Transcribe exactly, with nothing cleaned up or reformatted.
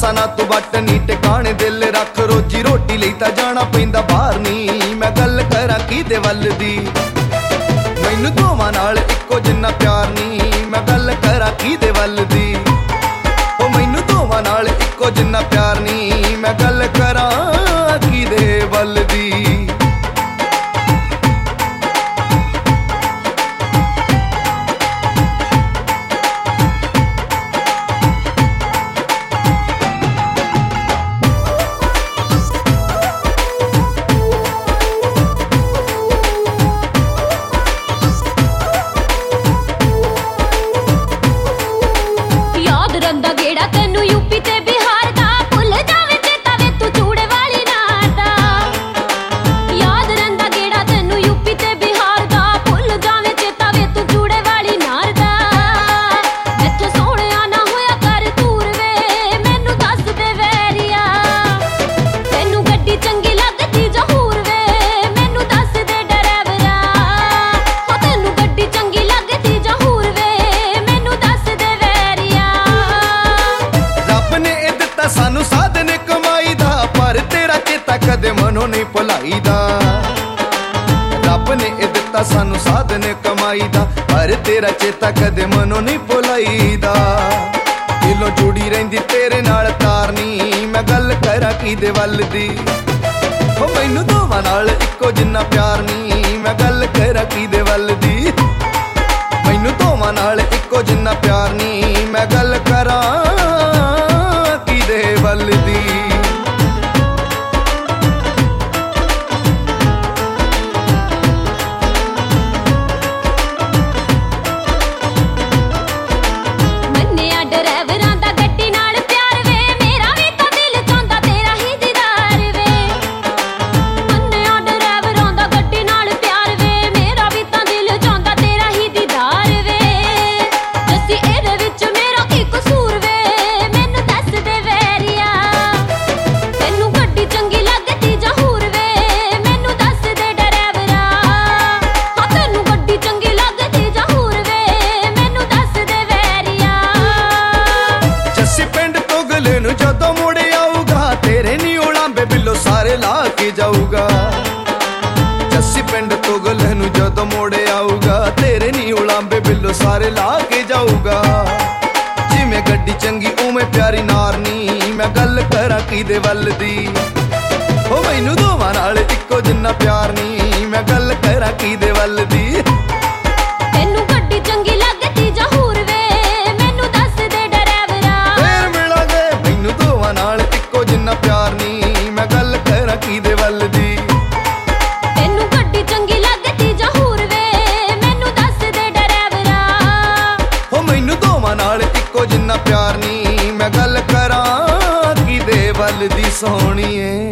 आसा ना तू बट नी टिकाने दिल रख रोजी रोटी लई तां जाना पैंदा बाहर नी मैं गल करां किहदे वल दी मैनू दोवां नाल इक्को जिन्ना प्यार नी मैं गल करां किहदे वल दी ओ मैनू दोवां नाल इक्को जिन्ना प्यार नी मैं गल करां किहदे वल दी सानू साधन कमाई दा पर तेरा चेता कदे मनो नहीं भुलाई दा रब ने ए दिता सानू साधन कमाई दा पर तेरा चेता कदे मनो नहीं भुलाई दा दिलों जुड़ी रहिंदी तेरे नाल तार नी मैं गल करां किहदे वल दी ओ मैनू दोवां नाल इक्को जिन्ना प्यार नी मैं गल करां किहदे वल दी मैनू दोवां नाल इक्को जिन्ना प्यार नी मैं गल करां वल दी मन्निया ड्राइवरां दा गड्डी नाल प्यार वे मेरा भी तां दिल चाहुंदा तेरा ही दीदार वे मन्निया ड्राइवरां दा गड्डी नाल प्यार वे मेरा भी तां दिल चाहुंदा तेरा ही दीदार वे जस्सी एदे विच मेरा की कसूर वे मैनू दस दे जदों मुड़ आऊगा तेरे नी उलांबे बिलो सारे ला के जाऊगा जस्सी पिंड तुगले नू जदों मुड़ आऊगा तेरे नी उलांबे बिलो सारे ला के जाऊगा जिवें गड्डी चंगी उवें प्यारी नारनी मैं गल करां किहदे वल दी ओ मैनू दोवां नाल इक्को जिन्ना प्यार नी मैं गल करां किहदे वल दी तैनू गड्डी चंगी लगदी जां होर वे मैनू दस दे ड्राइवरा फिर मिलांगे मैनू दोवां नाल इक्को जिन्ना प्यार नी मैं गल करां किहदे वल दी तैनू गड्डी चंगी लगदी जां होर वे मैनू दस दे ड्राइवरा ओ मैनू दोवां नाल इक्को जिन्ना प्यार नी मैं गल करां किहदे वल दी सोहणीए।